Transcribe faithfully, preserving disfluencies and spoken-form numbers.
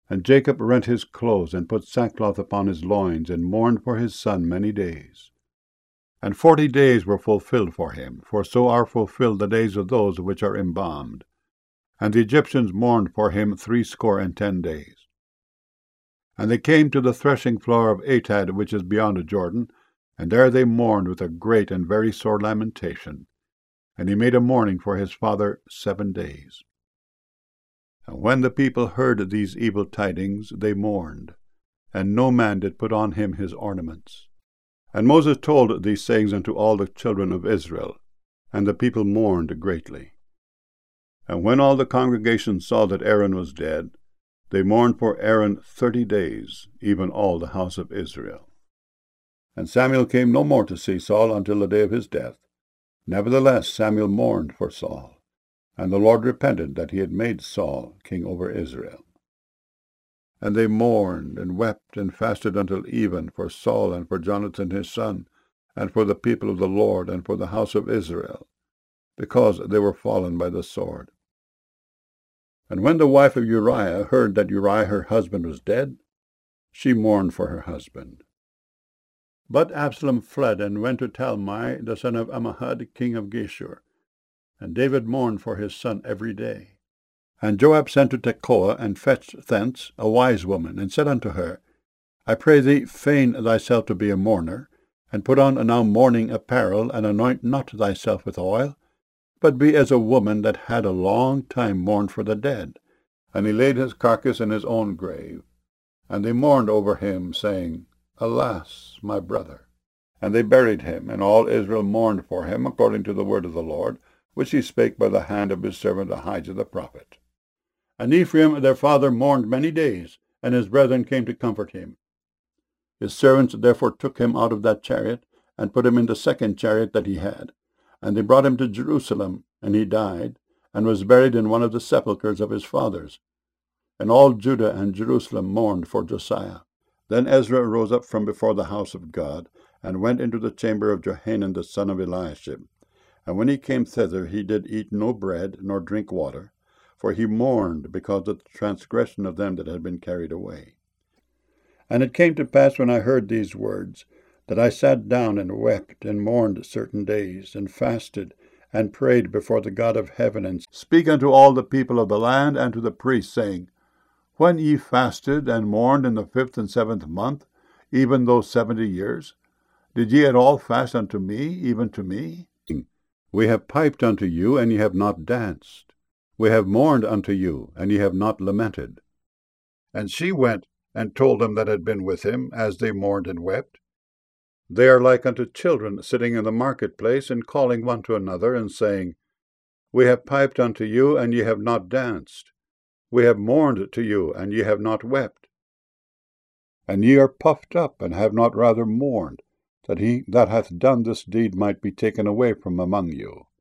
And Jacob rent his clothes, and put sackcloth upon his loins, and mourned for his son many days. And forty days were fulfilled for him, for so are fulfilled the days of those which are embalmed. And the Egyptians mourned for him threescore and ten days. And they came to the threshing floor of Atad, which is beyond the Jordan, and there they mourned with a great and very sore lamentation. And he made a mourning for his father seven days. And when the people heard these evil tidings, they mourned, and no man did put on him his ornaments. And Moses told these sayings unto all the children of Israel, and the people mourned greatly. And when all the congregation saw that Aaron was dead, they mourned for Aaron thirty days, even all the house of Israel. And Samuel came no more to see Saul until the day of his death. Nevertheless Samuel mourned for Saul, and the Lord repented that he had made Saul king over Israel. And they mourned, and wept, and fasted until even for Saul, and for Jonathan his son, and for the people of the Lord, and for the house of Israel, because they were fallen by the sword. And when the wife of Uriah heard that Uriah her husband was dead, she mourned for her husband. But Absalom fled, and went to Talmai, the son of Ammihud, king of Geshur. And David mourned for his son every day. And Joab sent to Tekoa, and fetched thence a wise woman, and said unto her, I pray thee, feign thyself to be a mourner, and put on now mourning apparel, and anoint not thyself with oil, but be as a woman that had a long time mourned for the dead. And he laid his carcass in his own grave. And they mourned over him, saying, Alas, my brother! And they buried him, and all Israel mourned for him, according to the word of the Lord, which he spake by the hand of his servant Ahijah the prophet. And Ephraim their father mourned many days, and his brethren came to comfort him. His servants therefore took him out of that chariot, and put him in the second chariot that he had. And they brought him to Jerusalem, and he died, and was buried in one of the sepulchres of his fathers. And all Judah and Jerusalem mourned for Josiah. Then Ezra rose up from before the house of God, and went into the chamber of Johanan the son of Eliashib. And when he came thither, he did eat no bread, nor drink water, for he mourned because of the transgression of them that had been carried away. And it came to pass, when I heard these words, that I sat down and wept, and mourned certain days, and fasted, and prayed before the God of heaven, and speak unto all the people of the land, and to the priests, saying, When ye fasted and mourned in the fifth and seventh month, even those seventy years, did ye at all fast unto me, even to me? We have piped unto you, and ye have not danced. We have mourned unto you, and ye have not lamented. And she went and told them that had been with him, as they mourned and wept. They are like unto children sitting in the marketplace, and calling one to another, and saying, We have piped unto you, and ye have not danced. We have mourned to you, and ye have not wept. And ye are puffed up, and have not rather mourned, that he that hath done this deed might be taken away from among you.